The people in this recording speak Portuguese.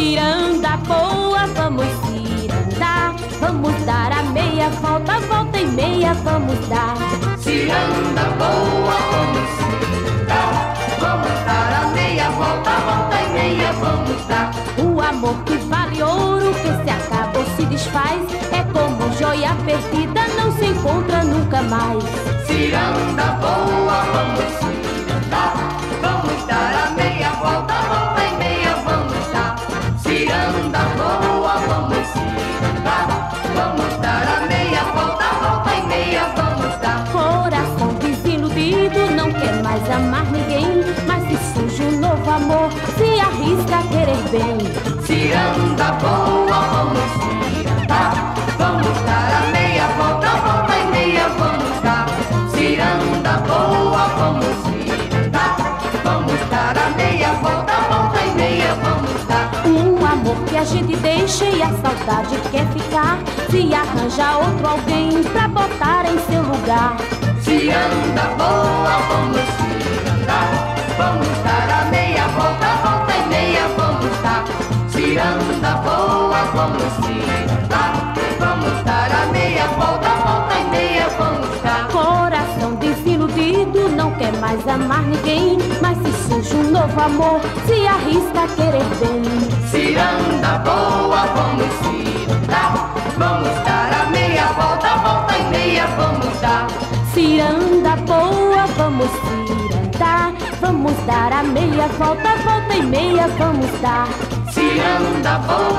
Ciranda boa, vamos cirandar. Vamos dar a meia volta, volta e meia vamos dar. Ciranda boa, vamos cirandar. Vamos dar a meia volta, volta e meia vamos dar. O amor que vale ouro, que se acaba ou se desfaz, é como joia perdida, não se encontra nunca mais. Ciranda boa, vamos cirandar. Vamos dar a meia volta, volta e meia vamos dar. Ciranda boa, vamos cirandar. Vamos dar a meia volta, volta e meia vamos dar. Coração desiludido não quer mais amar ninguém, mas se surge um novo amor, se arrisca a querer bem. Ciranda boa, vamos cirandar. Vamos dar a meia volta, volta e meia vamos dar. Ciranda boa, vamos cirandar. Vamos dar a meia volta, volta e meia vamos dar. Um amor que a gente deixa e a saudade quer ficar, se arranja outro alguém pra botar em seu lugar. Ciranda boa, vamos cirandar. Vamos dar a meia volta, volta e meia vamos dar. Ciranda boa, vamos cirandar. Vamos dar a meia volta, volta e meia vamos dar. Coração desiludido não quer mais amar ninguém, mas se surge um novo amor, se arrisca a querer bem. Ciranda boa, vamos cirandar. Vamos dar a meia volta, volta e meia vamos dar. Ciranda boa, vamos cirandar. Vamos dar a meia volta, volta e meia vamos dar. Ciranda boa.